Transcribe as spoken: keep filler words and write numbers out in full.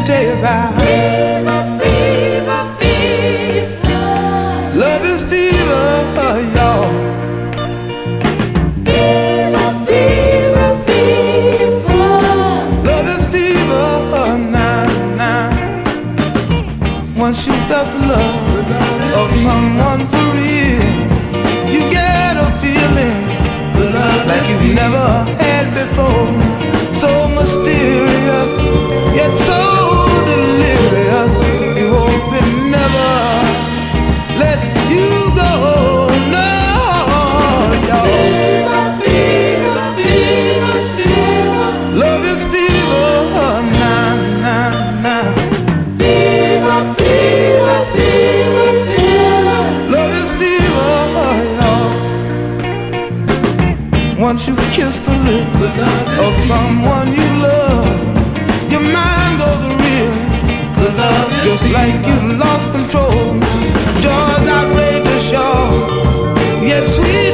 me tell you about fever, fever, fever. Love is fever, y'all. Fever, fever, fever. Love is fever, nah, nah. Once you got the love of someone for real, you get a feeling like you've never had before. So mysterious, yet so delirious. You hope it never lets you go. No, y'all. Fever, fever, fever. Love is fever, nah, nah, nah. Fever, fever, fever, fever. Love is fever, y'all. Once you kiss the lips of someone you love, your mind goes real, just like you lost control. Joy's outrageous, y'all, yet sweet